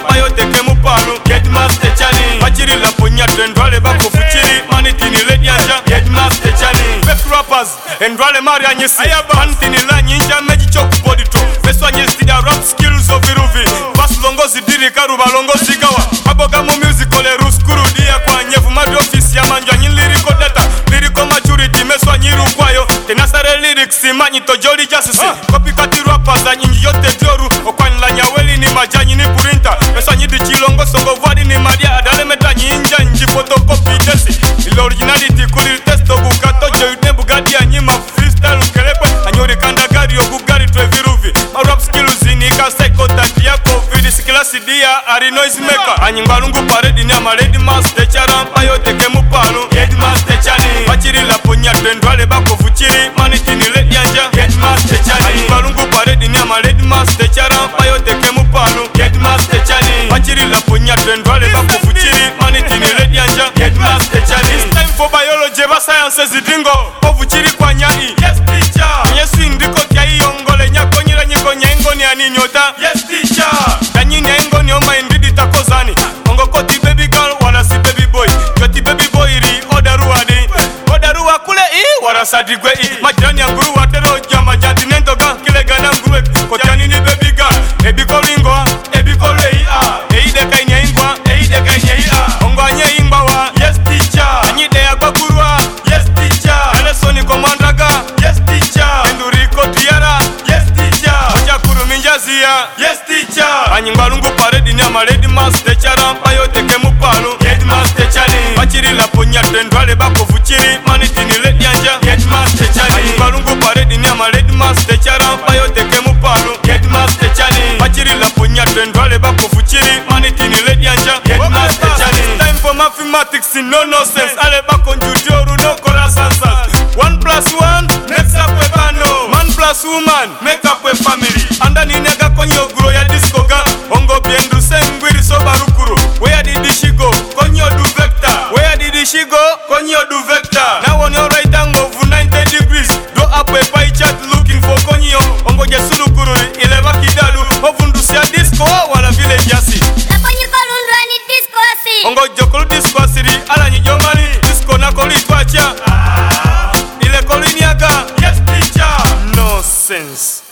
payo teke mupano Headmaster Chani Pachirila punya twendwale bako fuchiri Manitini lady anja Headmaster Chani Fake rappers endwale mari anyesi Manitini la nyinja meji choku body top Feswa nyesi da rap skills of iruvi Bas longozi diri karuba longozi gawa Abogamo music ole ruskuru dia kwa nyevu Madi office ya manjwa nyin lyrical data Lyrical maturity meswa nyiru kwayo Tenasare lyrics manyi tojoli jasisi Copycat rappers a nyingi yote dioru Okwani la nyaweli ni majanyi ni purinta Meswa nyidi chilongo songo vwadi ni madia Adale meta nyinja nji photocopy desi Ilo originality kuri testo bukato Joyude bugadi ya nyima freestyle ukelekwe Anyori kanda gari yo bugari twe viruvi Ma rap skills inika psycho tati ya covid Sikila sidia ari noise maker Anyingbalungu paredi ni ama lady master Charan payo teke mupano Headmaster Chani Pachiri la punya twendwale bako fuchiri Manitini lady anja Headmaster Chani Anyingbalungu paredi ni ama lady master Charan payo teke mupano Headmaster Chani Pachiri la punya twendwale bako fuchiri Manitini lady anja Headmaster Chani It's time for biology ba science zidingo Ovuchiri kwa nyai Yes teacher Nyesu indiko kia iyongole Nyako nyira nyiko nyengo ni aninyota Yes teacher Kanyi nyengo ni oma indidi takozani Ongo koti baby girl wala si baby boy Yoti baby boy ri odaruwa di Odaruwa kule wala sadigwe Majirani ya nguru watero jama janti nentoga Kile gana nguruwe Kotiani ni baby girl Ebi koringo Ebi kore Eide kainya ingwa Eide kainya Ongo anye ingwa wa Yes teacher Anyide ya kwa kurwa Yes teacher Alesoni komandaga Yes teacher Enduri kotiara Yes teacher Oja kuru minjazia Yes teacher Anyingbalungu paredi ni ama lady master Charan payo teke mupano Headmaster Chani Pachiri la punya twendwale bako fuchiri Manitini lady anja Headmaster Chani Anyingbalungu paredi ni ama lady master Charan payo teke mupano Headmaster Chani Pachiri la punya twendwale bako fuchiri Manitini lady anja Headmaster Chani It's time for mathematics no nonsense Ale bako njudioru no kora sansas 1 plus 1 makes up a bano Man plus woman make up a family Anda ninega konyo grow ya disco ga Ongo biendu sengwiri so barukuru Where did she go? Konyo du vector Where did she go? Konyo du vector Now on your right angle of 90 degrees Do up a pie chart looking for konyo Ongo jesulu kuru ileva kidalu Ovundu siya disco wala village yasi Lakonyo kolundu ani disco asi Ongo jokulu disco asiri ala nyijomani Disco na koli twacha Ile koli niaga Yes teacher No sense